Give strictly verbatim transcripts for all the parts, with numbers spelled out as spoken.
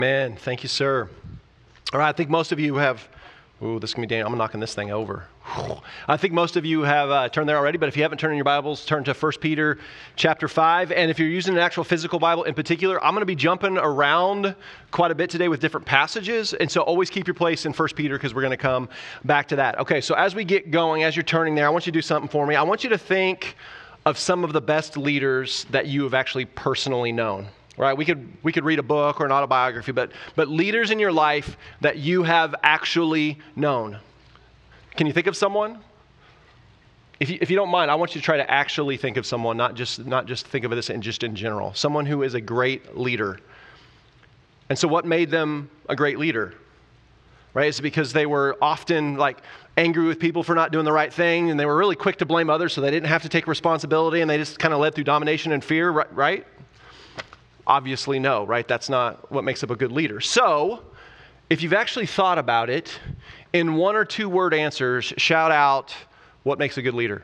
Man, thank you, sir. All right, I think most of you have, ooh, this is going to be dangerous. I'm knocking this thing over. I think most of you have uh, turned there already, but if you haven't turned in your Bibles, turn to First Peter chapter five. And if you're using an actual physical Bible in particular, I'm going to be jumping around quite a bit today with different passages. And so always keep your place in First Peter because we're going to come back to that. Okay, so as we get going, as you're turning there, I want you to do something for me. I want you to think of some of the best leaders that you have actually personally known. Right, we could we could read a book or an autobiography, but but leaders in your life that you have actually known. Can you think of someone? If you, if you don't mind, I want you to try to actually think of someone, not just not just think of this in just in general. Someone who is a great leader. And so, what made them a great leader? Right, it's because they were often like angry with people for not doing the right thing, and they were really quick to blame others, so they didn't have to take responsibility, and they just kind of led through domination and fear. Right. Obviously, no, right? That's not what makes up a good leader. So, if you've actually thought about it, in one or two word answers, shout out what makes a good leader.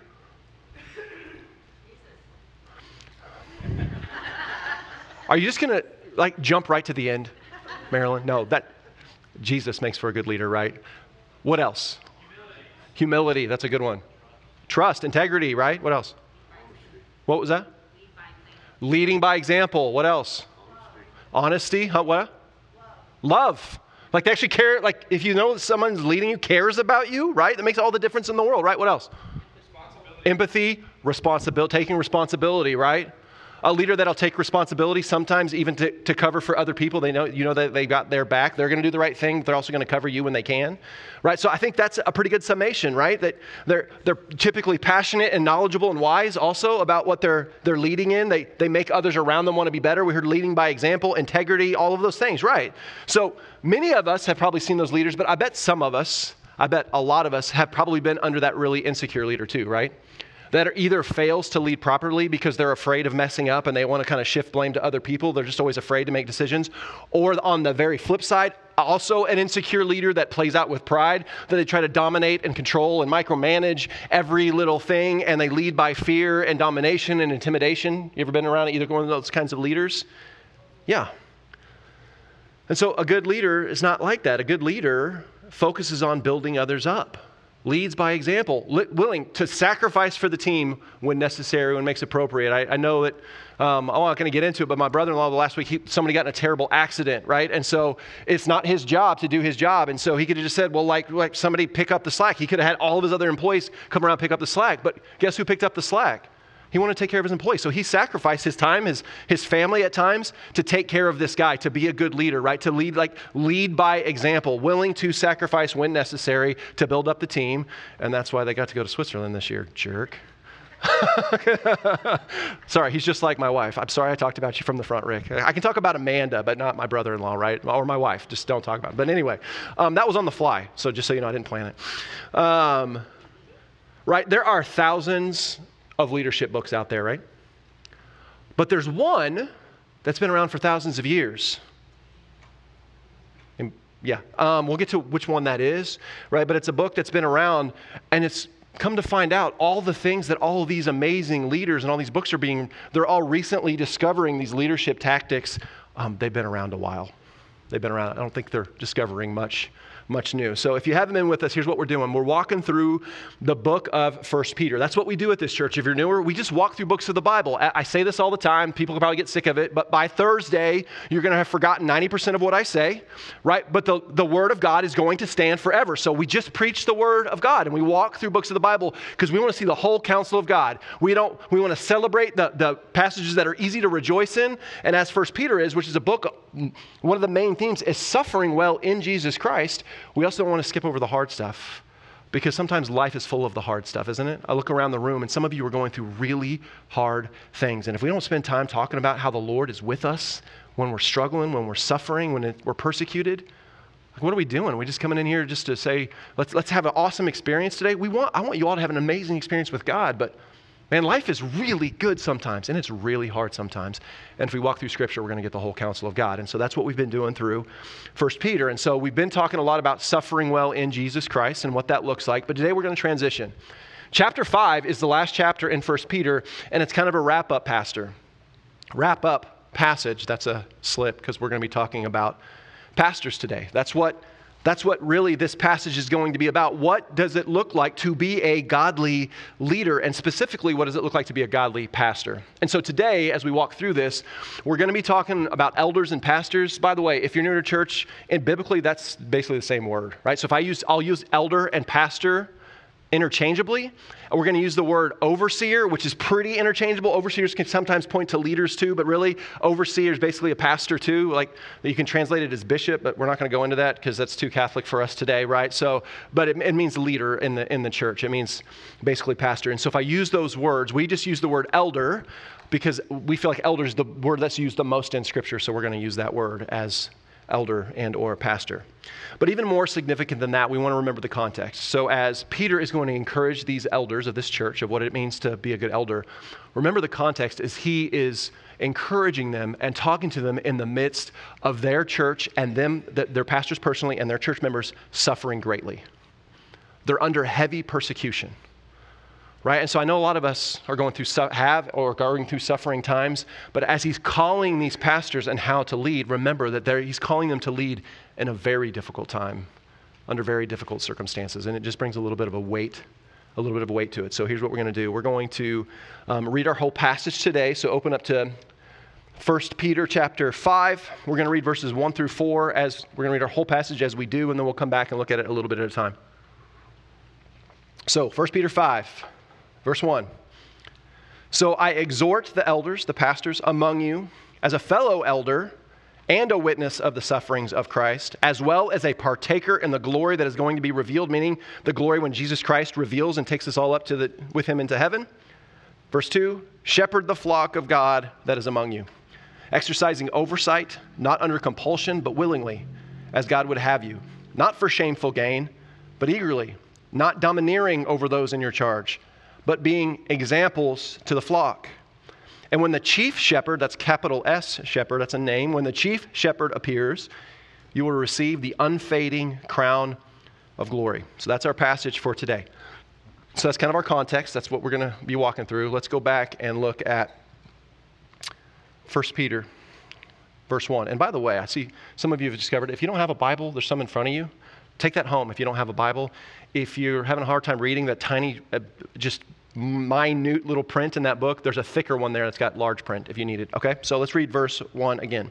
Are you just going to like jump right to the end, Marilyn? No, that Jesus makes for a good leader, right? What else? Humility. Humility, that's a good one. Trust, integrity, right? What else? What was that? Leading by example. What else? Honesty. Honesty. Huh, what? Love. Love. Like they actually care. Like if you know someone's leading you, cares about you, right? That makes all the difference in the world, right? What else? Responsibility. Empathy. Responsibility. Taking responsibility, right? A leader that'll take responsibility sometimes even to, to cover for other people. They know, you know that they've got their back. They're going to do the right thing. They're also going to cover you when they can, right? So I think that's a pretty good summation, right? That they're they're typically passionate and knowledgeable and wise also about what they're they're leading in. They they make others around them want to be better. We heard leading by example, integrity, all of those things, right? So many of us have probably seen those leaders, but I bet some of us, I bet a lot of us have probably been under that really insecure leader too, right? That either fails to lead properly because they're afraid of messing up and they want to kind of shift blame to other people. They're just always afraid to make decisions. Or on the very flip side, also an insecure leader that plays out with pride, that they try to dominate and control and micromanage every little thing, and they lead by fear and domination and intimidation. You ever been around either one of those kinds of leaders? Yeah. And so a good leader is not like that. A good leader focuses on building others up. Leads by example, li- willing to sacrifice for the team when necessary, when makes appropriate. I, I know that, um, I'm not going to get into it, but my brother-in-law last week, he, somebody got in a terrible accident, right? And so it's not his job to do his job. And so he could have just said, well, like, like somebody pick up the slack. He could have had all of his other employees come around and pick up the slack. But guess who picked up the slack? He wanted to take care of his employees. So he sacrificed his time, his his family at times, to take care of this guy, to be a good leader, right? To lead like lead by example, willing to sacrifice when necessary to build up the team. And that's why they got to go to Switzerland this year, jerk. Sorry, he's just like my wife. I'm sorry I talked about you from the front, Rick. I can talk about Amanda, but not my brother-in-law, right? Or my wife. Just don't talk about it. But anyway, um, that was on the fly. So just so you know, I didn't plan it. Um, right, there are thousands of leadership books out there, right? But there's one that's been around for thousands of years. And yeah, um, we'll get to which one that is, right? But it's a book that's been around, and it's come to find out all the things that all of these amazing leaders and all these books are being, they're all recently discovering these leadership tactics. Um, they've been around a while. They've been around. I don't think they're discovering much much new. So if you haven't been with us, here's what we're doing. We're walking through the book of First Peter. That's what we do at this church. If you're newer, we just walk through books of the Bible. I say this all the time. People can probably get sick of it, but by Thursday, you're going to have forgotten ninety percent of what I say, right? But the, the Word of God is going to stand forever. So we just preach the Word of God, and we walk through books of the Bible because we want to see the whole counsel of God. We don't. We want to celebrate the, the passages that are easy to rejoice in, and as First Peter is, which is a book, one of the main themes is suffering well in Jesus Christ. We also don't want to skip over the hard stuff because sometimes life is full of the hard stuff, isn't it? I look around the room and some of you are going through really hard things. And if we don't spend time talking about how the Lord is with us when we're struggling, when we're suffering, when it, we're persecuted, like what are we doing? Are we just coming in here just to say, let's let's have an awesome experience today? We want I want you all to have an amazing experience with God, but man, life is really good sometimes, and it's really hard sometimes. And if we walk through Scripture, we're going to get the whole counsel of God. And so that's what we've been doing through First Peter. And so we've been talking a lot about suffering well in Jesus Christ and what that looks like. But today we're going to transition. Chapter five is the last chapter in First Peter, and it's kind of a wrap-up pastor. Wrap-up passage. That's a slip because we're going to be talking about pastors today. That's what That's what really this passage is going to be about. What does it look like to be a godly leader? And specifically, what does it look like to be a godly pastor? And so today, as we walk through this, we're going to be talking about elders and pastors. By the way, if you're new to church, and biblically, that's basically the same word, right? So if I use, I'll use elder and pastor interchangeably. We're going to use the word overseer, which is pretty interchangeable. Overseers can sometimes point to leaders too, but really overseer is basically a pastor too. Like you can translate it as bishop, but we're not going to go into that because that's too Catholic for us today, right? So, but it, it means leader in the in the church. It means basically pastor. And so if I use those words, we just use the word elder because we feel like elder is the word that's used the most in Scripture. So we're going to use that word as elder and or pastor. But even more significant than that, we want to remember the context. So as Peter is going to encourage these elders of this church of what it means to be a good elder, remember the context is he is encouraging them and talking to them in the midst of their church and them, their pastors personally and their church members suffering greatly. They're under heavy persecution. Right? And so I know a lot of us are going through, have or are going through suffering times, but as he's calling these pastors and how to lead, remember that he's calling them to lead in a very difficult time, under very difficult circumstances. And it just brings a little bit of a weight, a little bit of a weight to it. So here's what we're going to do. We're going to um, read our whole passage today. So open up to First Peter chapter five. We're going to read verses one through four as we're going to read our whole passage as we do, and then we'll come back and look at it a little bit at a time. So First Peter five. Verse one, so I exhort the elders, the pastors among you, as a fellow elder and a witness of the sufferings of Christ, as well as a partaker in the glory that is going to be revealed, meaning the glory when Jesus Christ reveals and takes us all up to the, with him into heaven. Verse two, shepherd the flock of God that is among you, exercising oversight, not under compulsion, but willingly, as God would have you, not for shameful gain, but eagerly, not domineering over those in your charge, but being examples to the flock. And when the chief shepherd, that's capital S shepherd, that's a name, when the chief shepherd appears, you will receive the unfading crown of glory. So that's our passage for today. So that's kind of our context. That's what we're going to be walking through. Let's go back and look at First Peter, verse one. And by the way, I see some of you have discovered, if you don't have a Bible, there's some in front of you. Take that home if you don't have a Bible. If you're having a hard time reading that tiny, uh, just minute little print in that book, there's a thicker one there that's got large print if you need it. Okay, so let's read verse one again.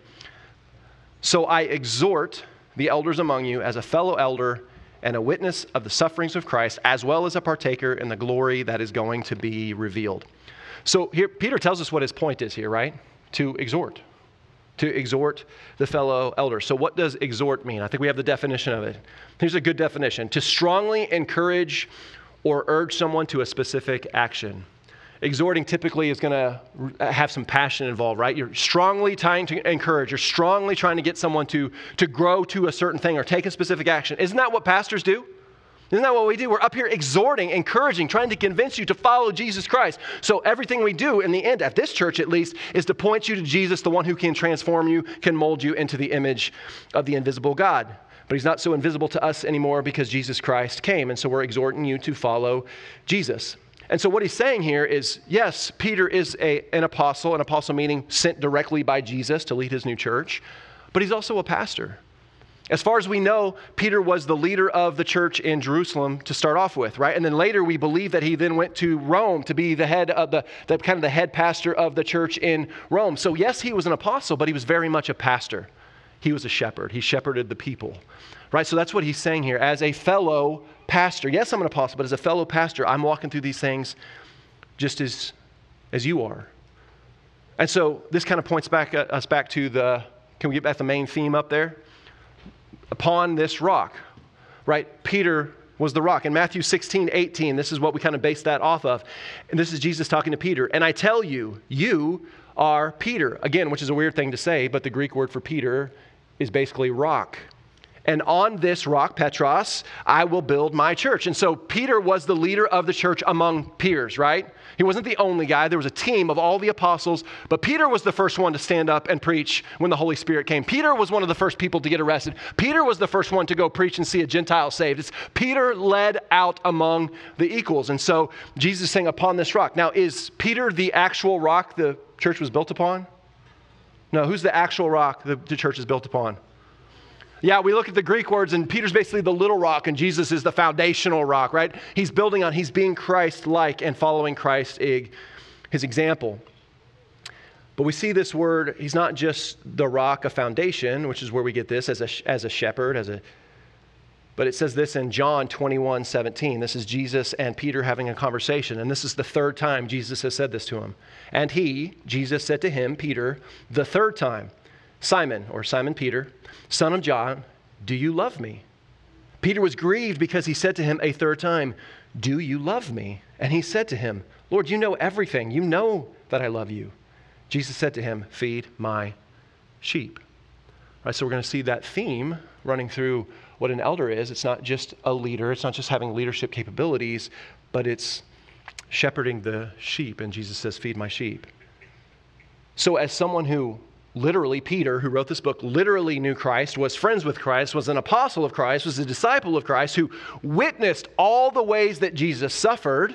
So I exhort the elders among you as a fellow elder and a witness of the sufferings of Christ, as well as a partaker in the glory that is going to be revealed. So here, Peter tells us what his point is here, right? To exhort. To exhort the fellow elders. So what does exhort mean? I think we have the definition of it. Here's a good definition. To strongly encourage or urge someone to a specific action. Exhorting typically is going to have some passion involved, right? You're strongly trying to encourage. You're strongly trying to get someone to, to grow to a certain thing or take a specific action. Isn't that what pastors do? Isn't that what we do? We're up here exhorting, encouraging, trying to convince you to follow Jesus Christ. So everything we do in the end, at this church at least, is to point you to Jesus, the one who can transform you, can mold you into the image of the invisible God. But he's not so invisible to us anymore because Jesus Christ came. And so we're exhorting you to follow Jesus. And so what he's saying here is, yes, Peter is a, an apostle, an apostle meaning sent directly by Jesus to lead his new church, but he's also a pastor. As far as we know, Peter was the leader of the church in Jerusalem to start off with, right? And then later we believe that he then went to Rome to be the head of the, the kind of the head pastor of the church in Rome. So yes, he was an apostle, but he was very much a pastor. He was a shepherd. He shepherded the people, right? So that's what he's saying here. As a fellow pastor, yes, I'm an apostle, but as a fellow pastor, I'm walking through these things just as, as you are. And so this kind of points back uh, us back to the, can we get back the main theme up there? Upon this rock, right? Peter was the rock. In Matthew sixteen, eighteen, this is what we kind of base that off of. And this is Jesus talking to Peter. And I tell you, you are Peter. Again, which is a weird thing to say, but the Greek word for Peter is basically rock. And on this rock, Petros, I will build my church. And so Peter was the leader of the church among peers, right? He wasn't the only guy. There was a team of all the apostles, but Peter was the first one to stand up and preach when the Holy Spirit came. Peter was one of the first people to get arrested. Peter was the first one to go preach and see a Gentile saved. It's Peter led out among the equals. And so Jesus is saying, upon this rock. Now, is Peter the actual rock the church was built upon? No, who's the actual rock the, the church is built upon? Yeah, we look at the Greek words, and Peter's basically the little rock, and Jesus is the foundational rock, right? He's building on, he's being Christ-like and following Christ, his example. But we see this word, he's not just the rock, a foundation, which is where we get this as a, as a shepherd, as a, but it says this in John twenty-one seventeen. This is Jesus and Peter having a conversation, and this is the third time Jesus has said this to him. And he, Jesus, said to him, Peter, the third time, Simon, or Simon Peter, son of John, do you love me? Peter was grieved because he said to him a third time, do you love me? And he said to him, Lord, you know everything. You know that I love you. Jesus said to him, feed my sheep. Right, so we're going to see that theme running through what an elder is. It's not just a leader. It's not just having leadership capabilities, but it's shepherding the sheep. And Jesus says, feed my sheep. So as someone who literally, Peter, who wrote this book, literally knew Christ, was friends with Christ, was an apostle of Christ, was a disciple of Christ, who witnessed all the ways that Jesus suffered,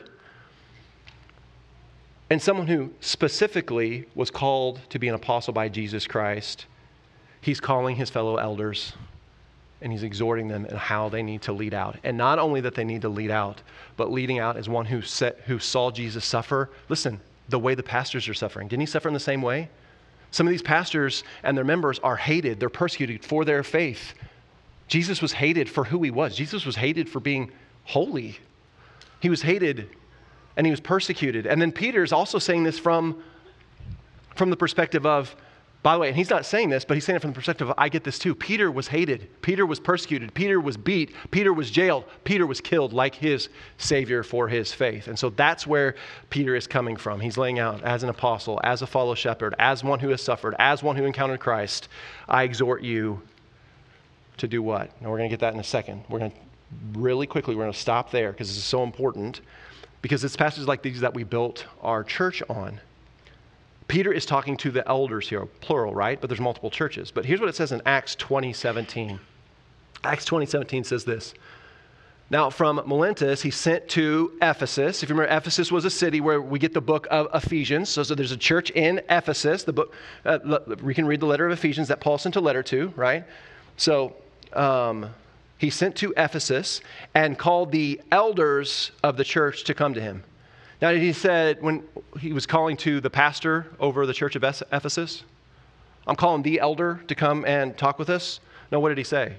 and someone who specifically was called to be an apostle by Jesus Christ, he's calling his fellow elders and he's exhorting them in how they need to lead out. And not only that they need to lead out, but leading out as one who, set, who saw Jesus suffer. Listen, the way the pastors are suffering. Didn't he suffer in the same way? Some of these pastors and their members are hated. They're persecuted for their faith. Jesus was hated for who he was. Jesus was hated for being holy. He was hated and he was persecuted. And then Peter's also saying this from, from the perspective of, by the way, and he's not saying this, but he's saying it from the perspective of, I get this too. Peter was hated. Peter was persecuted. Peter was beat. Peter was jailed. Peter was killed like his Savior for his faith. And so that's where Peter is coming from. He's laying out as an apostle, as a follow shepherd, as one who has suffered, as one who encountered Christ. I exhort you to do what? Now we're going to get that in a second. We're going to really quickly, we're going to stop there because this is so important. Because it's passages like these that we built our church on. Peter is talking to the elders here, plural, right? But there's multiple churches. But here's what it says in Acts twenty seventeen. Acts twenty seventeen says this. Now from Miletus, he sent to Ephesus. If you remember, Ephesus was a city where we get the book of Ephesians. So, so there's a church in Ephesus. The book, uh, we can read the letter of Ephesians that Paul sent a letter to, right? So um, he sent to Ephesus and called the elders of the church to come to him. Now, he said when he was calling to the pastor over the church of Ephesus, I'm calling the elder to come and talk with us. No, what did he say?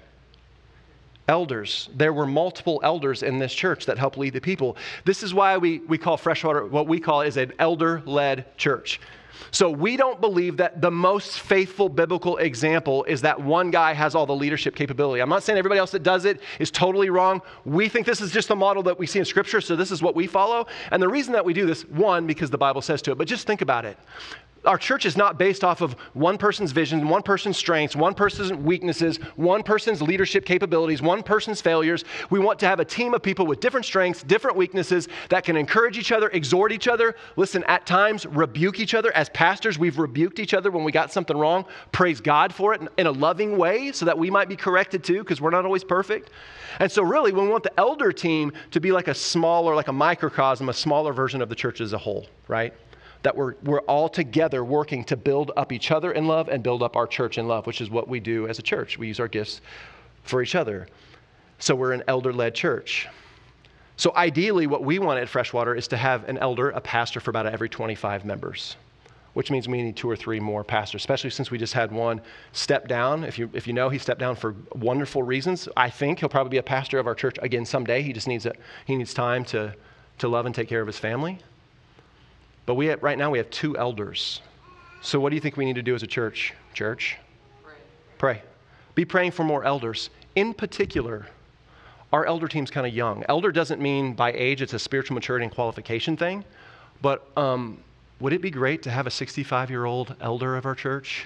Elders. There were multiple elders in this church that helped lead the people. This is why we, we call Freshwater, what we call is an elder-led church. So we don't believe that the most faithful biblical example is that one guy has all the leadership capability. I'm not saying everybody else that does it is totally wrong. We think this is just the model that we see in Scripture, so this is what we follow. And the reason that we do this, one, because the Bible says to it, but just think about it. Our church is not based off of one person's vision, one person's strengths, one person's weaknesses, one person's leadership capabilities, one person's failures. We want to have a team of people with different strengths, different weaknesses that can encourage each other, exhort each other, listen, at times rebuke each other. As pastors, we've rebuked each other when we got something wrong. Praise God for it in a loving way so that we might be corrected too, because we're not always perfect. And so really, we want the elder team to be like a smaller, like a microcosm, a smaller version of the church as a whole, right? That we're, we're all together working to build up each other in love and build up our church in love, which is what we do as a church. We use our gifts for each other. So we're an elder-led church. So ideally, what we want at Freshwater is to have an elder, a pastor for about every twenty-five members, which means we need two or three more pastors, especially since we just had one step down. If you, if you know, he stepped down for wonderful reasons. I think he'll probably be a pastor of our church again someday. He just needs, a, he needs time to, to love and take care of his family. But we have, right now we have two elders. So what do you think we need to do as a church? Church? Pray. Pray. Be praying for more elders. In particular, our elder team's kind of young. Elder doesn't mean by age, it's a spiritual maturity and qualification thing. But um, would it be great to have a sixty-five-year-old elder of our church?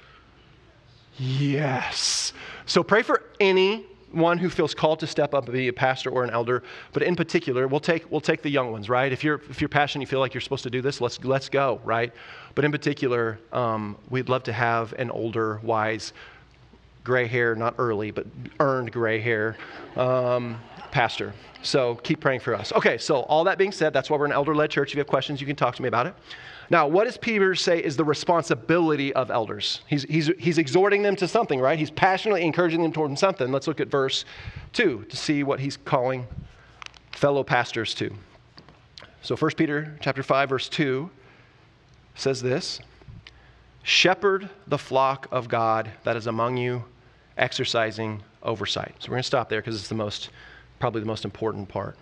Yes. So pray for any one who feels called to step up and be a pastor or an elder, but in particular, we'll take we'll take the young ones, right? If you're if you're passionate, you feel like you're supposed to do this, let's let's go, right? But in particular, um, we'd love to have an older, wise, gray hair, not early, but earned gray hair um, pastor. So keep praying for us. Okay, so all that being said, that's why we're an elder-led church. If you have questions, you can talk to me about it. Now, what does Peter say is the responsibility of elders? He's, he's, he's exhorting them to something, right? He's passionately encouraging them towards something. Let's look at verse two to see what he's calling fellow pastors to. So First Peter chapter five, verse two says this: shepherd the flock of God that is among you, exercising oversight. So we're going to stop there because it's the most, probably the most important part.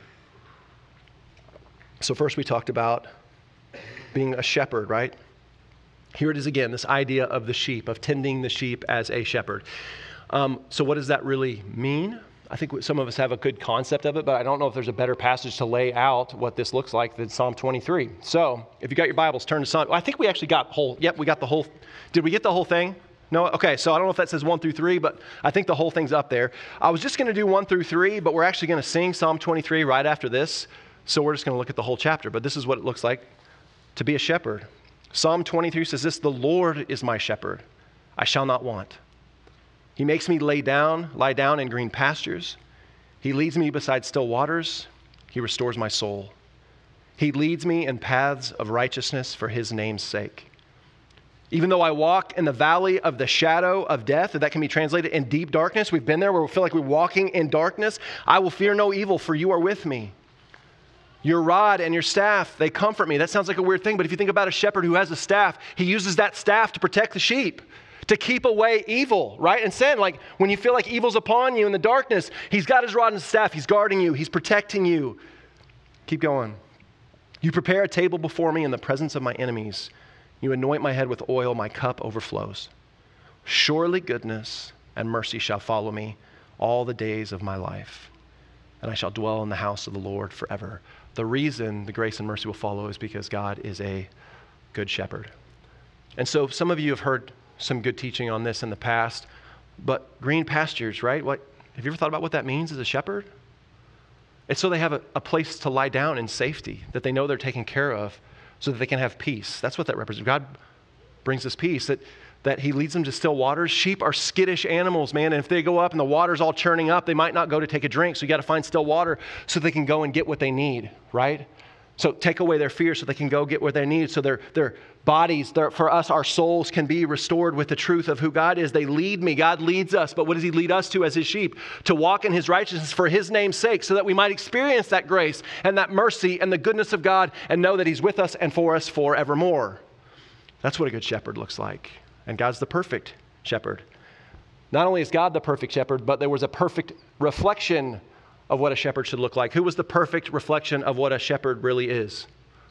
So first we talked about being a shepherd, right? Here it is again, this idea of the sheep, of tending the sheep as a shepherd. Um, so what does that really mean? I think some of us have a good concept of it, but I don't know if there's a better passage to lay out what this looks like than Psalm twenty-three. So if you got your Bibles, turn to Psalm. I think we actually got whole, yep, we got the whole, did we get the whole thing? No? Okay, so I don't know if that says one through three, but I think the whole thing's up there. I was just going to do one through three, but we're actually going to sing Psalm twenty-three right after this. So we're just going to look at the whole chapter, but this is what it looks like to be a shepherd. Psalm twenty-three says this: the Lord is my shepherd, I shall not want. He makes me lay down, lie down in green pastures. He leads me beside still waters. He restores my soul. He leads me in paths of righteousness for his name's sake. Even though I walk in the valley of the shadow of death, that can be translated in deep darkness. We've been there where we feel like we're walking in darkness. I will fear no evil, for you are with me. Your rod and your staff, they comfort me. That sounds like a weird thing, but if you think about a shepherd who has a staff, he uses that staff to protect the sheep, to keep away evil, right? And sin, like when you feel like evil's upon you in the darkness, he's got his rod and staff. He's guarding you. He's protecting you. Keep going. You prepare a table before me in the presence of my enemies. You anoint my head with oil. My cup overflows. Surely goodness and mercy shall follow me all the days of my life, and I shall dwell in the house of the Lord forever. The reason the grace and mercy will follow is because God is a good shepherd. And so some of you have heard some good teaching on this in the past, but green pastures, right? What, have you ever thought about what that means as a shepherd? It's so they have a, a place to lie down in safety, that they know they're taken care of, so that they can have peace. That's what that represents. God brings us peace, that, that he leads them to still waters. Sheep are skittish animals, man, and if they go up and the water's all churning up, they might not go to take a drink, so you got to find still water so they can go and get what they need, right? So take away their fear so they can go get what they need, so their, their bodies, their, for us, our souls can be restored with the truth of who God is. They lead me. God leads us, but what does he lead us to as his sheep? To walk in his righteousness for his name's sake, so that we might experience that grace and that mercy and the goodness of God and know that he's with us and for us forevermore. That's what a good shepherd looks like. And God's the perfect shepherd. Not only is God the perfect shepherd, but there was a perfect reflection of what a shepherd should look like. Who was the perfect reflection of what a shepherd really is?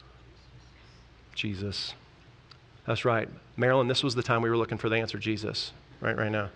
Jesus. That's right. Marilyn, this was the time we were looking for the answer, Jesus, right, right now.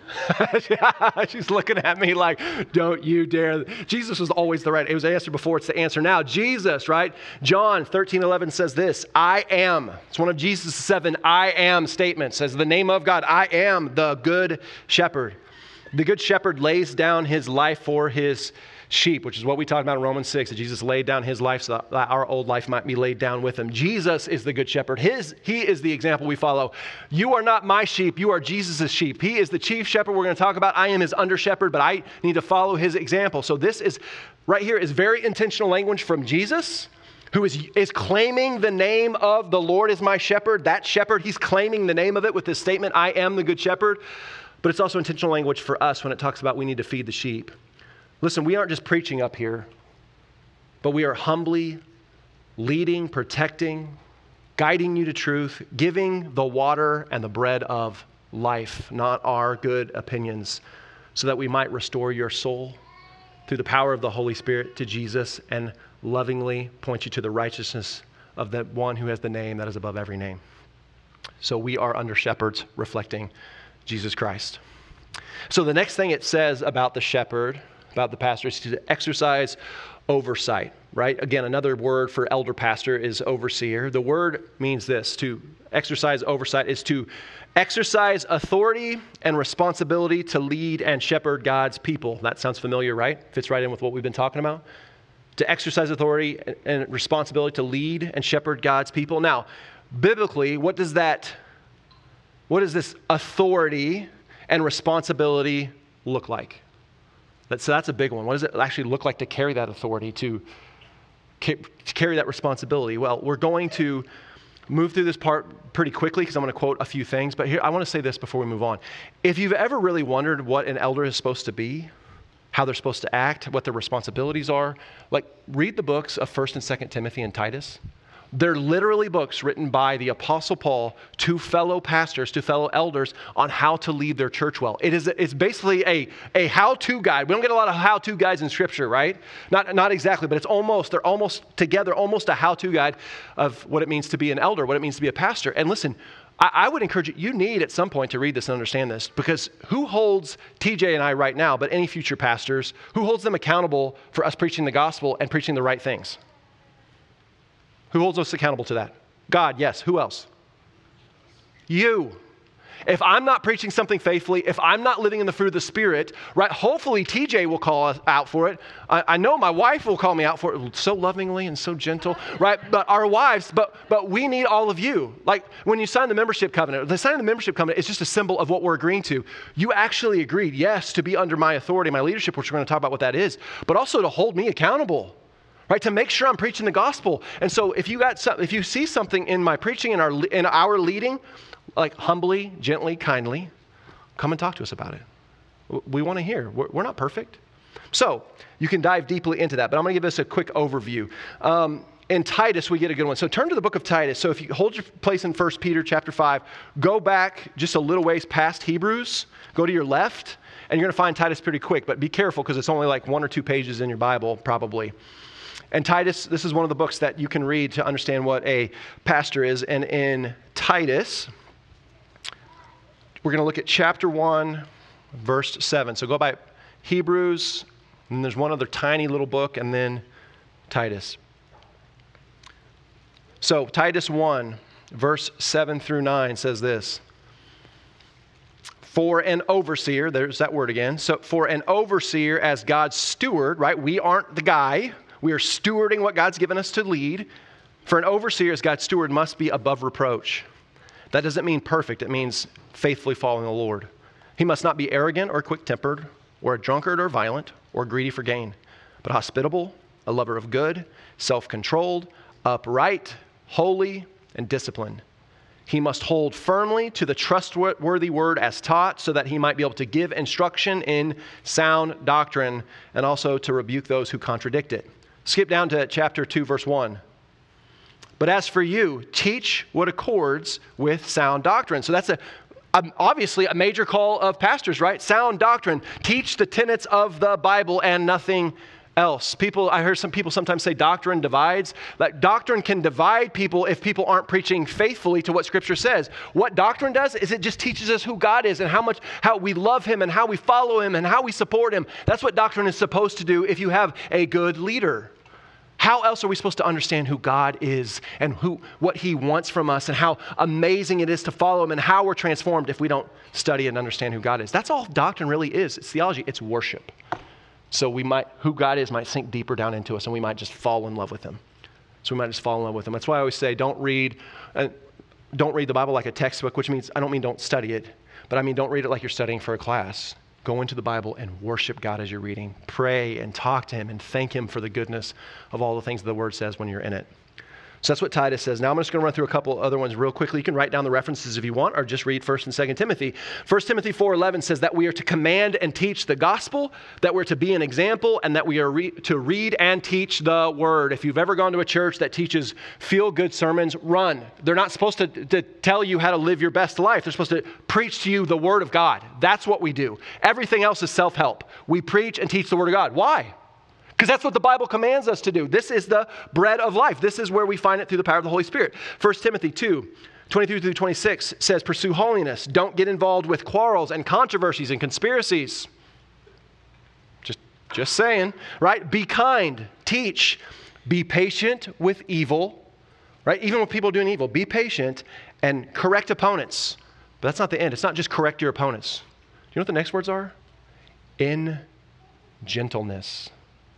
She's looking at me like, don't you dare. Jesus was always the right. It was the answer before, it's the answer now. Jesus, right? John thirteen eleven says this: I am. It's one of Jesus' seven I am statements. Says the name of God, I am the good shepherd. The good shepherd lays down his life for his sheep, which is what we talked about in Romans six, that Jesus laid down his life so that our old life might be laid down with him. Jesus is the good shepherd. His, he is the example we follow. You are not my sheep. You are Jesus' sheep. He is the chief shepherd we're going to talk about. I am his under shepherd, but I need to follow his example. So this is, right here, is very intentional language from Jesus, who is, is claiming the name of the Lord is my shepherd. That shepherd, he's claiming the name of it with this statement, I am the good shepherd. But it's also intentional language for us when it talks about we need to feed the sheep. Listen, we aren't just preaching up here, but we are humbly leading, protecting, guiding you to truth, giving the water and the bread of life, not our good opinions, so that we might restore your soul through the power of the Holy Spirit to Jesus and lovingly point you to the righteousness of the one who has the name that is above every name. So we are under shepherds reflecting Jesus Christ. So the next thing it says about the shepherd, about the pastor, is to exercise oversight, right? Again, another word for elder pastor is overseer. The word means this: to exercise oversight is to exercise authority and responsibility to lead and shepherd God's people. That sounds familiar, right? Fits right in with what we've been talking about. To exercise authority and responsibility to lead and shepherd God's people. Now, biblically, what does that, what does this authority and responsibility look like? That, so that's a big one. What does it actually look like to carry that authority, to, ca- to carry that responsibility? Well, we're going to move through this part pretty quickly because I'm going to quote a few things. But here, I want to say this before we move on. If you've ever really wondered what an elder is supposed to be, how they're supposed to act, what their responsibilities are, like read the books of First and Second Timothy and Titus. They're literally books written by the Apostle Paul to fellow pastors, to fellow elders on how to lead their church well. It is, it's basically a, a how-to guide. We don't get a lot of how-to guides in Scripture, right? Not, not exactly, but it's almost, they're almost together, almost a how-to guide of what it means to be an elder, what it means to be a pastor. And listen, I, I would encourage you, you need at some point to read this and understand this, because who holds T J and I right now, but any future pastors, who holds them accountable for us preaching the gospel and preaching the right things? Who holds us accountable to that? God, yes. Who else? You. If I'm not preaching something faithfully, if I'm not living in the fruit of the Spirit, right, hopefully T J will call us out for it. I, I know my wife will call me out for it so lovingly and so gentle, right? But our wives, but but we need all of you. Like when you sign the membership covenant, the signing of the membership covenant is just a symbol of what we're agreeing to. You actually agreed, yes, to be under my authority, my leadership, which we're going to talk about what that is, but also to hold me accountable. Right, to make sure I'm preaching the gospel. And so if you got some, if you see something in my preaching, in our in our leading, like humbly, gently, kindly, come and talk to us about it. We want to hear. We're, we're not perfect. So you can dive deeply into that, but I'm going to give us a quick overview. Um, in Titus, we get a good one. So turn to the book of Titus. So if you hold your place in First Peter chapter five, go back just a little ways past Hebrews, go to your left, and you're going to find Titus pretty quick, but be careful because it's only like one or two pages in your Bible, probably. And Titus, this is one of the books that you can read to understand what a pastor is. And in Titus, we're going to look at chapter one, verse seven. So go by Hebrews, and there's one other tiny little book, and then Titus. So Titus one, verse seven through nine says this. For an overseer, there's that word again. So for an overseer as God's steward, right? We aren't the guy. We are stewarding what God's given us to lead. For an overseer as God's steward must be above reproach. That doesn't mean perfect. It means faithfully following the Lord. He must not be arrogant or quick-tempered or a drunkard or violent or greedy for gain, but hospitable, a lover of good, self-controlled, upright, holy, and disciplined. He must hold firmly to the trustworthy word as taught so that he might be able to give instruction in sound doctrine and also to rebuke those who contradict it. Skip down to chapter two, verse one. But as for you, teach what accords with sound doctrine. So that's a um, obviously a major call of pastors, right? Sound doctrine. Teach the tenets of the Bible and nothing else. People, I heard some people sometimes say doctrine divides. Like doctrine can divide people if people aren't preaching faithfully to what Scripture says. What doctrine does is it just teaches us who God is and how much, how we love Him and how we follow Him and how we support Him. That's what doctrine is supposed to do if you have a good leader. How else are we supposed to understand who God is and who, what He wants from us and how amazing it is to follow Him and how we're transformed if we don't study and understand who God is? That's all doctrine really is. It's theology. It's worship. So we might, who God is might sink deeper down into us and we might just fall in love with Him. So we might just fall in love with Him. That's why I always say don't read, uh, don't read the Bible like a textbook, which means, I don't mean don't study it, but I mean don't read it like you're studying for a class. Go into the Bible and worship God as you're reading. Pray and talk to Him and thank Him for the goodness of all the things the Word says when you're in it. So that's what Titus says. Now I'm just going to run through a couple other ones real quickly. You can write down the references if you want, or just read First and Second Timothy. First Timothy four eleven says that we are to command and teach the gospel, that we're to be an example, and that we are re- to read and teach the word. If you've ever gone to a church that teaches feel-good sermons, run. They're not supposed to, to tell you how to live your best life. They're supposed to preach to you the word of God. That's what we do. Everything else is self-help. We preach and teach the word of God. Why? Because that's what the Bible commands us to do. This is the bread of life. This is where we find it through the power of the Holy Spirit. First Timothy two, twenty-three through twenty-six says, pursue holiness. Don't get involved with quarrels and controversies and conspiracies. Just, just saying, right? Be kind. Teach. Be patient with evil, right? Even with people doing evil. Be patient and correct opponents. But that's not the end. It's not just correct your opponents. Do you know what the next words are? In gentleness.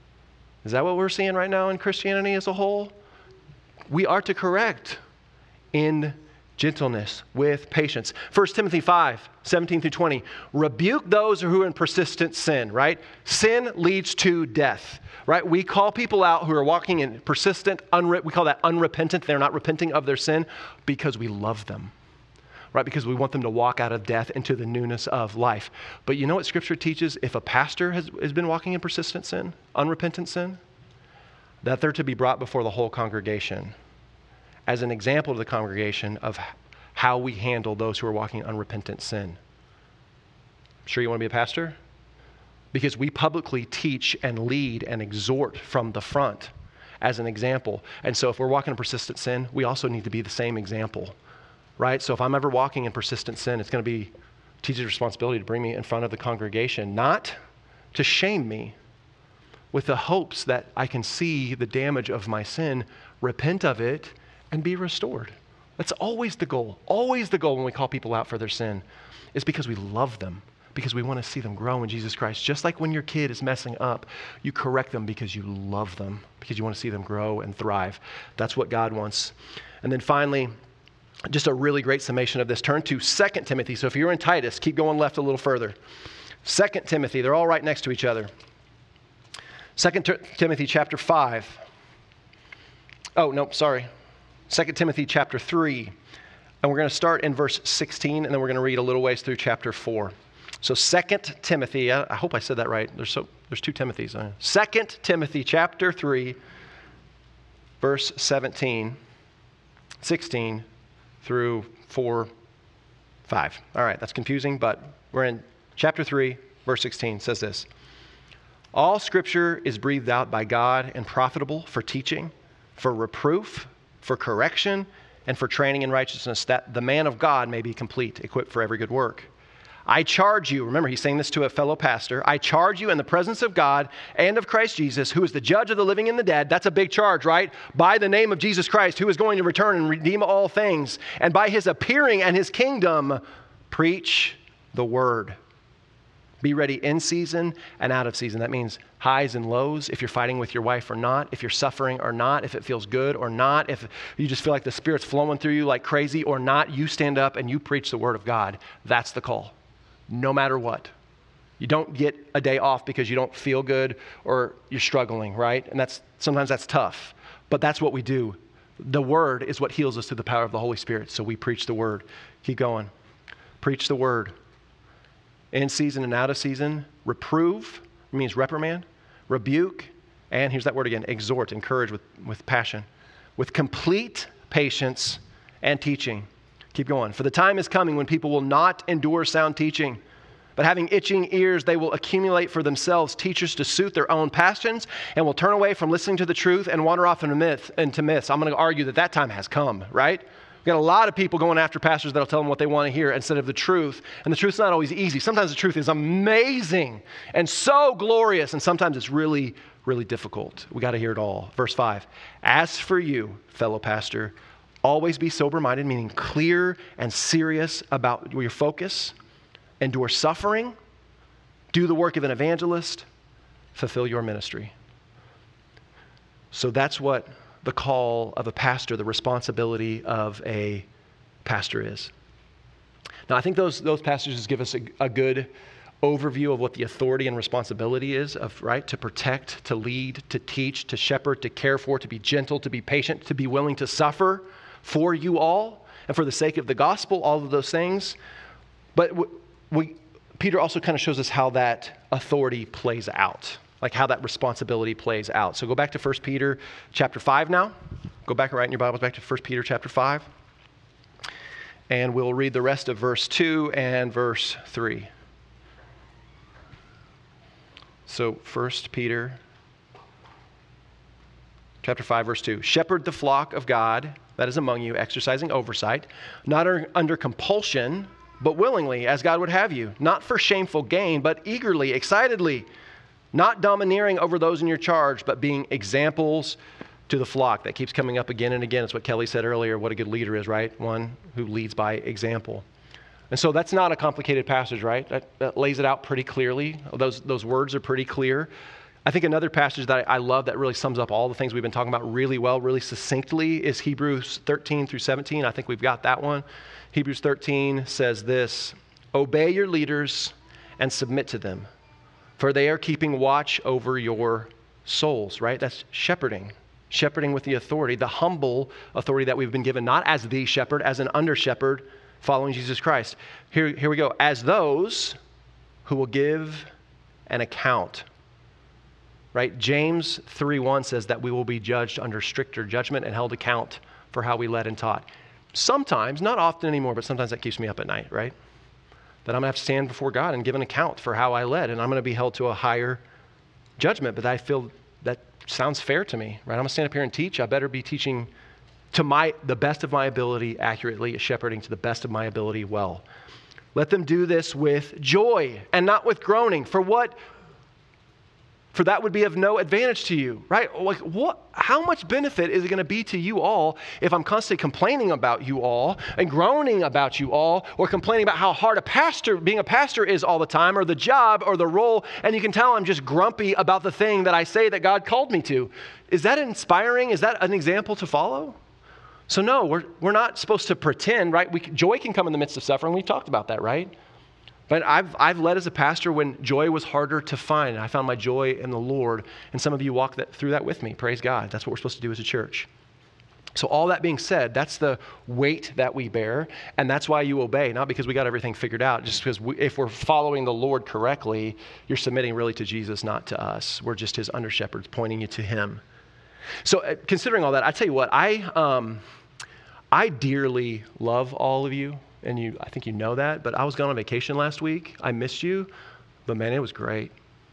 Is that what we're seeing right now in Christianity as a whole? We are to correct in gentleness, with patience. First Timothy five, seventeen through twenty. Rebuke those who are in persistent sin, right? Sin leads to death, right? We call people out who are walking in persistent, unre- we call that unrepentant. They're not repenting of their sin because we love them, right? Because we want them to walk out of death into the newness of life. But you know what Scripture teaches? If a pastor has, has been walking in persistent sin, unrepentant sin, that they're to be brought before the whole congregation as an example to the congregation of how we handle those who are walking in unrepentant sin. Sure you want to be a pastor? Because we publicly teach and lead and exhort from the front as an example. And so if we're walking in persistent sin, we also need to be the same example, right? So if I'm ever walking in persistent sin, it's going to be teacher's responsibility to bring me in front of the congregation, not to shame me, with the hopes that I can see the damage of my sin, repent of it, and be restored. That's always the goal. Always the goal when we call people out for their sin is because we love them, because we want to see them grow in Jesus Christ. Just like when your kid is messing up, you correct them because you love them, because you want to see them grow and thrive. That's what God wants. And then finally, just a really great summation of this. Turn to Second Timothy. So if you're in Titus, keep going left a little further. Second Timothy, they're all right next to each other. Second Timothy chapter five. Oh, no, sorry. Second Timothy chapter three, and we're going to start in verse sixteen, and then we're going to read a little ways through chapter four. So Second Timothy, I hope I said that right. There's so there's two Timothys. Second Timothy chapter three, verse seventeen, sixteen through four, five. All right, that's confusing, but we're in chapter three, verse sixteen. It says this: all Scripture is breathed out by God and profitable for teaching, for reproof, for correction, and for training in righteousness, that the man of God may be complete, equipped for every good work. I charge you, remember he's saying this to a fellow pastor, I charge you in the presence of God and of Christ Jesus, who is the judge of the living and the dead. That's a big charge, right? By the name of Jesus Christ, who is going to return and redeem all things. And by his appearing and his kingdom, preach the word. Be ready in season and out of season. That means highs and lows, if you're fighting with your wife or not, if you're suffering or not, if it feels good or not, if you just feel like the Spirit's flowing through you like crazy or not, you stand up and you preach the word of God. That's the call, no matter what. You don't get a day off because you don't feel good or you're struggling, right? And that's sometimes that's tough, but that's what we do. The word is what heals us through the power of the Holy Spirit, so we preach the word. Keep going. Preach the word. In season and out of season, reprove means reprimand, rebuke, and here's that word again, exhort, encourage with, with passion, with complete patience and teaching. Keep going. For the time is coming when people will not endure sound teaching, but having itching ears, they will accumulate for themselves teachers to suit their own passions and will turn away from listening to the truth and wander off into, myth, into myths. I'm going to argue that that time has come, right? We've got a lot of people going after pastors that'll tell them what they want to hear instead of the truth. And the truth's not always easy. Sometimes the truth is amazing and so glorious, and sometimes it's really, really difficult. We got to hear it all. Verse five, as for you, fellow pastor, always be sober-minded, meaning clear and serious about your focus, endure suffering, do the work of an evangelist, fulfill your ministry. So that's what the call of a pastor, the responsibility of a pastor is. Now, I think those those passages give us a, a good overview of what the authority and responsibility is of, right, to protect, to lead, to teach, to shepherd, to care for, to be gentle, to be patient, to be willing to suffer for you all and for the sake of the gospel, all of those things. But we, we Peter also kind of shows us how that authority plays out, like how that responsibility plays out. So go back to First Peter chapter five now. Go back and write in your Bibles back to First Peter chapter five. And we'll read the rest of verse two and verse three. So First Peter chapter five, verse two. Shepherd the flock of God that is among you, exercising oversight, not under compulsion, but willingly, as God would have you, not for shameful gain, but eagerly, excitedly, not domineering over those in your charge, but being examples to the flock. That keeps coming up again and again. It's what Kelly said earlier, what a good leader is, right? One who leads by example. And so that's not a complicated passage, right? That, that lays it out pretty clearly. Those, those words are pretty clear. I think another passage that I, I love that really sums up all the things we've been talking about really well, really succinctly, is Hebrews thirteen through seventeen. I think we've got that one. Hebrews thirteen says this, "Obey your leaders and submit to them, for they are keeping watch over your souls," right? That's shepherding. Shepherding with the authority, the humble authority that we've been given, not as the shepherd, as an under shepherd following Jesus Christ. Here, here we go. "As those who will give an account." Right? James three one says that we will be judged under stricter judgment and held account for how we led and taught. Sometimes, not often anymore, but sometimes that keeps me up at night, right? That I'm going to have to stand before God and give an account for how I led, and I'm going to be held to a higher judgment. But I feel that sounds fair to me, right? I'm going to stand up here and teach. I better be teaching to my the best of my ability accurately, shepherding to the best of my ability well. "Let them do this with joy and not with groaning. For what? For that would be of no advantage to you," right? Like what? How much benefit is it going to be to you all if I'm constantly complaining about you all and groaning about you all, or complaining about how hard a pastor, being a pastor is all the time, or the job or the role, and you can tell I'm just grumpy about the thing that I say that God called me to? Is that inspiring? Is that an example to follow? So no, we're we're not supposed to pretend, right? We, joy can come in the midst of suffering. We've talked about that, right? But I've I've led as a pastor when joy was harder to find. I found my joy in the Lord, and some of you walk that, through that with me. Praise God. That's what we're supposed to do as a church. So all that being said, that's the weight that we bear, and that's why you obey, not because we got everything figured out, just because we, if we're following the Lord correctly, you're submitting really to Jesus, not to us. We're just his under shepherds, pointing you to him. So uh, considering all that, I tell you what, I um, I dearly love all of you. And you, I think you know that, but I was gone on vacation last week. I missed you, but man, it was great.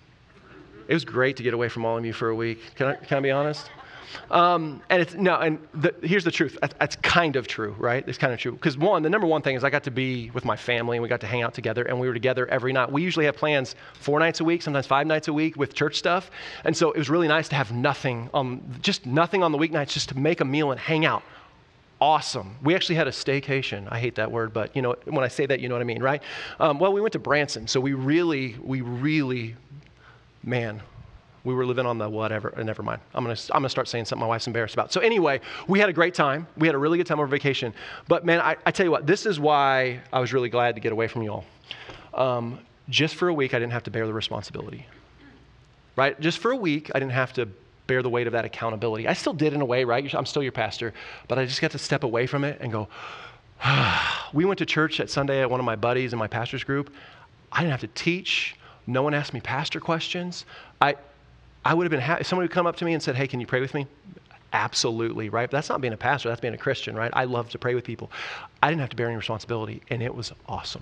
It was great to get away from all of you for a week. Can I, can I be honest? Um, and it's, no, and the, here's the truth. That's, that's kind of true, right? It's kind of true. Because one, the number one thing is I got to be with my family and we got to hang out together and we were together every night. We usually have plans four nights a week, sometimes five nights a week with church stuff. And so it was really nice to have nothing, um, just nothing on the weeknights, just to make a meal and hang out. Awesome. We actually had a staycation. I hate that word, but you know, when I say that, you know what I mean, right? Um, well, we went to Branson, so we really, we really, man, we were living on the whatever. Uh, never mind. I'm gonna, I'm gonna start saying something my wife's embarrassed about. So anyway, we had a great time. We had a really good time over vacation. But man, I, I tell you what, this is why I was really glad to get away from you all. Um, just for a week, I didn't have to bear the responsibility, right? Just for a week, I didn't have to bear the weight of that accountability. I still did in a way, right? I'm still your pastor, but I just got to step away from it and go, ah. We went to church at Sunday at one of my buddies in my pastor's group. I didn't have to teach. No one asked me pastor questions. I I would have been happy if somebody would come up to me and said, "Hey, can you pray with me?" Absolutely, right? But that's not being a pastor, that's being a Christian, right? I love to pray with people. I didn't have to bear any responsibility, and it was awesome.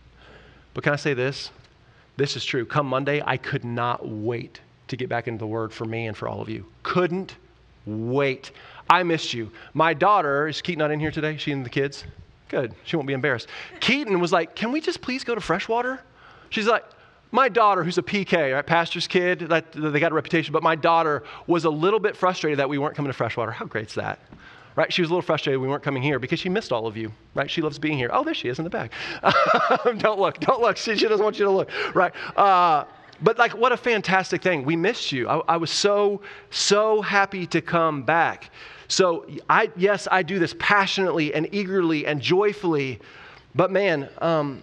But can I say this? This is true. Come Monday, I could not wait to get back into the Word for me and for all of you. Couldn't wait. I missed you. My daughter, is Keaton not in here today? She and the kids? Good. She won't be embarrassed. Keaton was like, "Can we just please go to Freshwater?" She's like, my daughter, who's a P K, right, pastor's kid, that, they got a reputation, but my daughter was a little bit frustrated that we weren't coming to Freshwater. How great is that? Right? She was a little frustrated we weren't coming here because she missed all of you, right? She loves being here. Oh, there she is in the back. Don't look. Don't look. She, she doesn't want you to look, right? Uh, But like, what a fantastic thing. We missed you. I, I was so, so happy to come back. So I, yes, I do this passionately and eagerly and joyfully, but man, um,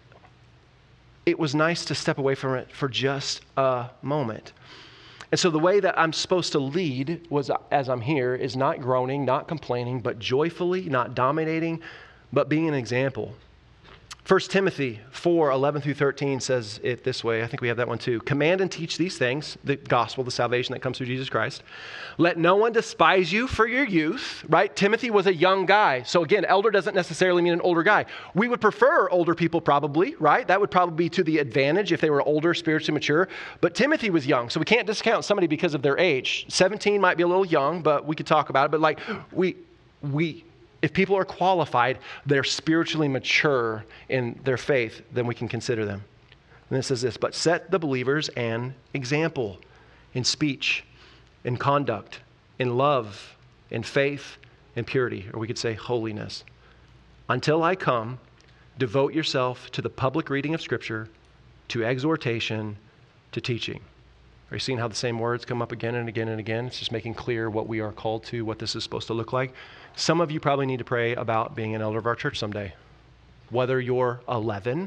it was nice to step away from it for just a moment. And so the way that I'm supposed to lead was, as I'm here, is not groaning, not complaining, but joyfully, not dominating, but being an example. First Timothy four, eleven through thirteen says it this way. I think we have that one too. Command and teach these things, the gospel, the salvation that comes through Jesus Christ. Let no one despise you for your youth, right? Timothy was a young guy. So again, elder doesn't necessarily mean an older guy. We would prefer older people probably, right? That would probably be to the advantage if they were older, spiritually mature. But Timothy was young, so we can't discount somebody because of their age. seventeen might be a little young, but we could talk about it. But like, we, we, if people are qualified, they're spiritually mature in their faith, then we can consider them. And it says this, but set the believers an example in speech, in conduct, in love, in faith, in purity, or we could say holiness. Until I come, devote yourself to the public reading of Scripture, to exhortation, to teaching. Are you seeing how the same words come up again and again and again? It's just making clear what we are called to, what this is supposed to look like. Some of you probably need to pray about being an elder of our church someday, whether you're eleven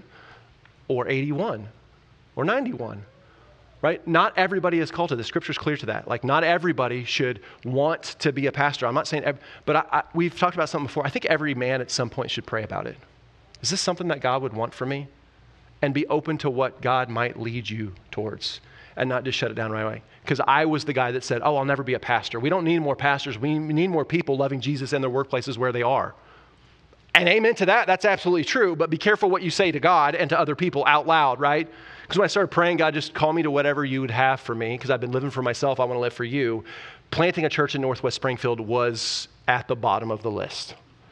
or eighty-one or ninety-one, right? Not everybody is called to this. Scripture's clear to that. Like, not everybody should want to be a pastor. I'm not saying, every, but I, I, we've talked about something before. I think every man at some point should pray about it. Is this something that God would want for me? And be open to what God might lead you towards, and not just shut it down right away. Because I was the guy that said, oh, I'll never be a pastor. We don't need more pastors. We need more people loving Jesus in their workplaces where they are. And amen to that. That's absolutely true. But be careful what you say to God and to other people out loud, right? Because when I started praying, God, just call me to whatever you would have for me, because I've been living for myself. I want to live for you. Planting a church in Northwest Springfield was at the bottom of the list.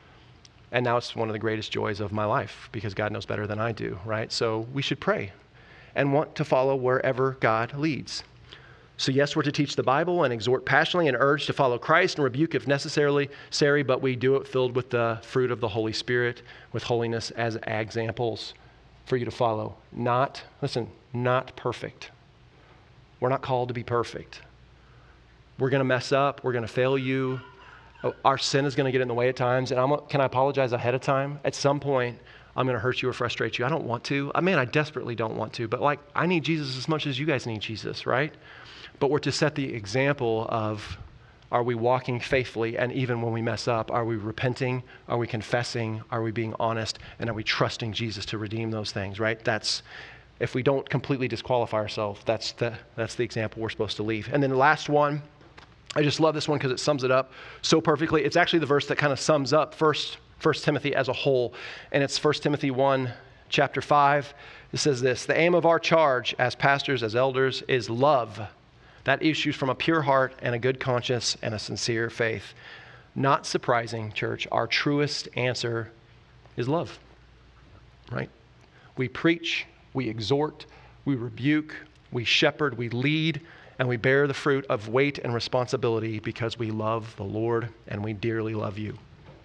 And now it's one of the greatest joys of my life, because God knows better than I do, right? So we should pray and want to follow wherever God leads. So yes, we're to teach the Bible and exhort passionately and urge to follow Christ and rebuke if necessarily, but we do it filled with the fruit of the Holy Spirit, with holiness as examples for you to follow. Not, listen, not perfect. We're not called to be perfect. We're going to mess up. We're going to fail you. Our sin is going to get in the way at times. And I'm, can I apologize ahead of time? At some point, I'm going to hurt you or frustrate you. I don't want to. I mean, I desperately don't want to. But like, I need Jesus as much as you guys need Jesus, right? But we're to set the example of, are we walking faithfully? And even when we mess up, are we repenting? Are we confessing? Are we being honest? And are we trusting Jesus to redeem those things, right? That's, if we don't completely disqualify ourselves, that's the, that's the example we're supposed to leave. And then the last one, I just love this one because it sums it up so perfectly. It's actually the verse that kind of sums up First, First Timothy as a whole. And it's First Timothy one, chapter five. It says this: the aim of our charge as pastors, as elders, is love that issues from a pure heart and a good conscience and a sincere faith. Not surprising, church, our truest answer is love, right? We preach, we exhort, we rebuke, we shepherd, we lead, and we bear the fruit of weight and responsibility because we love the Lord and we dearly love you.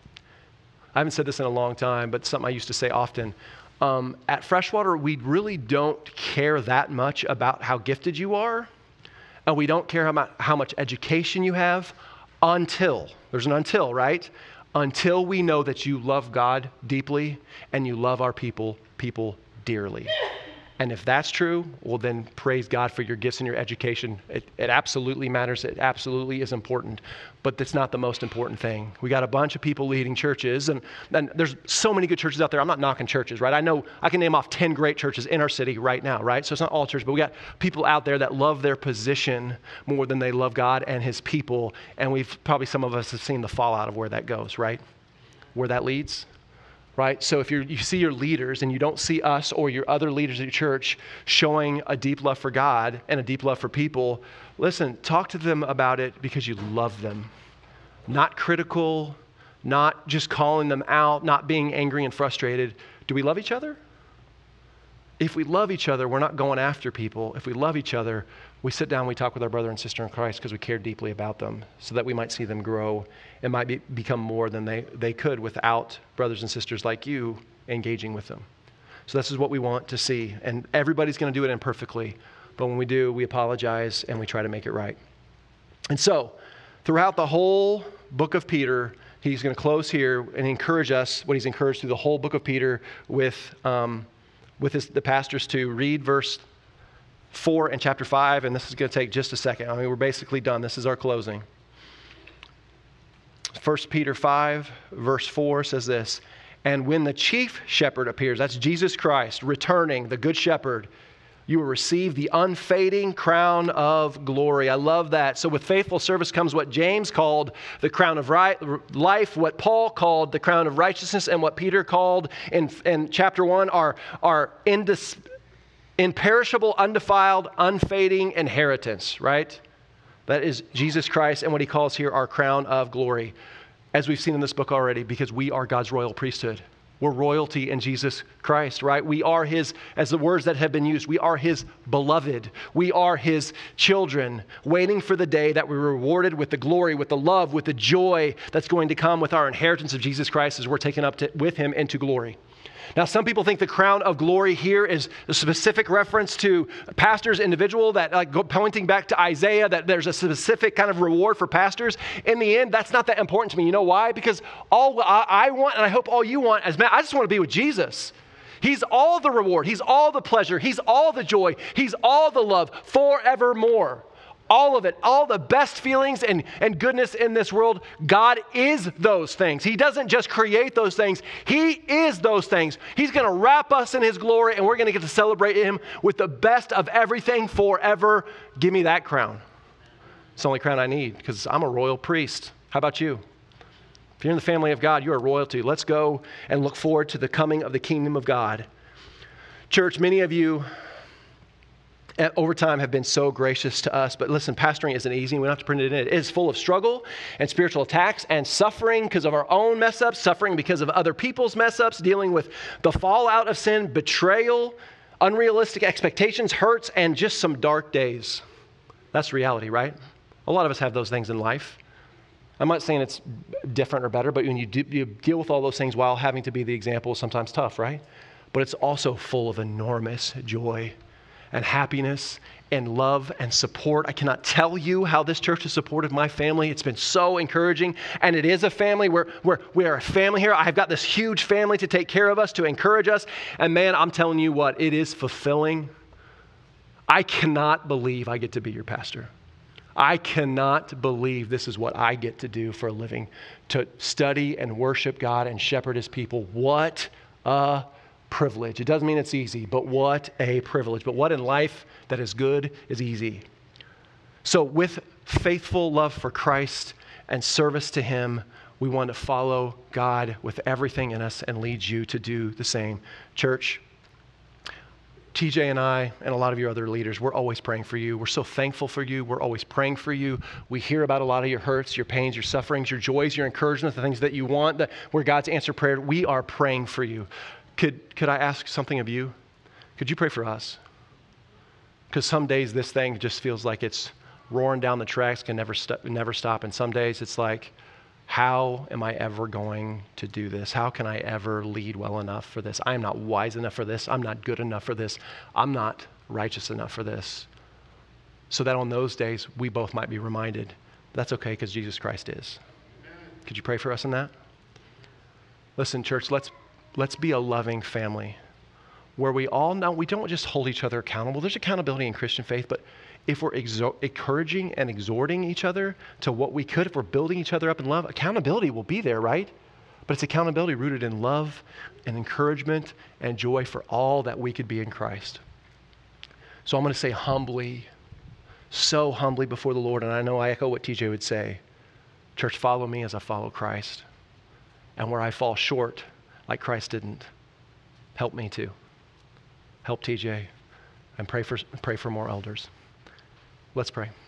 I haven't said this in a long time, but something I used to say often. Um, at Freshwater, we really don't care that much about how gifted you are, and we don't care about how much education you have until, there's an until, right? Until we know that you love God deeply and you love our people, people dearly. And if that's true, well then praise God for your gifts and your education. It, it absolutely matters. It absolutely is important, but that's not the most important thing. We got a bunch of people leading churches, and, and there's so many good churches out there. I'm not knocking churches, right? I know I can name off ten great churches in our city right now, right? So it's not all churches, but we got people out there that love their position more than they love God and his people. And we've probably, some of us have seen the fallout of where that goes, right? Where that leads. Right? So if you're, you see your leaders and you don't see us or your other leaders at your church showing a deep love for God and a deep love for people, listen, talk to them about it because you love them. Not critical, not just calling them out, not being angry and frustrated. Do we love each other? If we love each other, we're not going after people. If we love each other, we sit down, we talk with our brother and sister in Christ because we care deeply about them so that we might see them grow and might be, become more than they, they could without brothers and sisters like you engaging with them. So this is what we want to see. And everybody's going to do it imperfectly. But when we do, we apologize and we try to make it right. And so throughout the whole book of Peter, he's going to close here and encourage us, what he's encouraged through the whole book of Peter with, um, with his, the pastors to read verse four and chapter five, and this is going to take just a second. I mean, we're basically done. This is our closing. First Peter five, verse four says this: and when the chief shepherd appears, that's Jesus Christ, returning, the good shepherd, you will receive the unfading crown of glory. I love that. So with faithful service comes what James called the crown of right, life, what Paul called the crown of righteousness, and what Peter called in, in chapter one our, our indis, imperishable, undefiled, unfading inheritance, right? That is Jesus Christ and what he calls here our crown of glory, as we've seen in this book already, because we are God's royal priesthood. We're royalty in Jesus Christ, right? We are his, as the words that have been used, we are his beloved. We are his children, waiting for the day that we're rewarded with the glory, with the love, with the joy that's going to come with our inheritance of Jesus Christ as we're taken up to, with him into glory. Now, some people think the crown of glory here is a specific reference to pastors, individual, that like go, pointing back to Isaiah, that there's a specific kind of reward for pastors. In the end, that's not that important to me. You know why? Because all I, I want, and I hope all you want as men, I just want to be with Jesus. He's all the reward. He's all the pleasure. He's all the joy. He's all the love forevermore. All of it, all the best feelings and, and goodness in this world, God is those things. He doesn't just create those things. He is those things. He's going to wrap us in his glory, and we're going to get to celebrate him with the best of everything forever. Give me that crown. It's the only crown I need because I'm a royal priest. How about you? If you're in the family of God, you're a royalty. Let's go and look forward to the coming of the kingdom of God. Church, many of you over time have been so gracious to us. But listen, pastoring isn't easy. We don't have to print it in. It is full of struggle and spiritual attacks and suffering because of our own mess ups, suffering because of other people's mess ups, dealing with the fallout of sin, betrayal, unrealistic expectations, hurts, and just some dark days. That's reality, right? A lot of us have those things in life. I'm not saying it's different or better, but when you, do, you deal with all those things while having to be the example is sometimes tough, right? But it's also full of enormous joy and happiness and love and support. I cannot tell you how this church has supported my family. It's been so encouraging. And it is a family. We're, we're, we are a family here. I've got this huge family to take care of us, to encourage us. And man, I'm telling you what, it is fulfilling. I cannot believe I get to be your pastor. I cannot believe this is what I get to do for a living, to study and worship God and shepherd his people. What a privilege. It doesn't mean it's easy, but what a privilege. But what in life that is good is easy. So with faithful love for Christ and service to him, we want to follow God with everything in us and lead you to do the same. Church, T J and I and a lot of your other leaders, we're always praying for you. We're so thankful for you. We're always praying for you. We hear about a lot of your hurts, your pains, your sufferings, your joys, your encouragement, the things that you want, that where God's answered prayer. We are praying for you. Could, could I ask something of you? Could you pray for us? Because some days this thing just feels like it's roaring down the tracks, can never, st- never stop. And some days it's like, how am I ever going to do this? How can I ever lead well enough for this? I'm not wise enough for this. I'm not good enough for this. I'm not righteous enough for this. So that on those days, we both might be reminded that's okay because Jesus Christ is. Could you pray for us in that? Listen, church, let's let's be a loving family where we all know we don't just hold each other accountable. There's accountability in Christian faith, but if we're exo- encouraging and exhorting each other to what we could, if we're building each other up in love, accountability will be there, right? But it's accountability rooted in love and encouragement and joy for all that we could be in Christ. So I'm going to say humbly, so humbly before the Lord, and I know I echo what T J would say, church, follow me as I follow Christ. And where I fall short, like Christ didn't, help me too. Help T J and pray for, pray for more elders. Let's pray.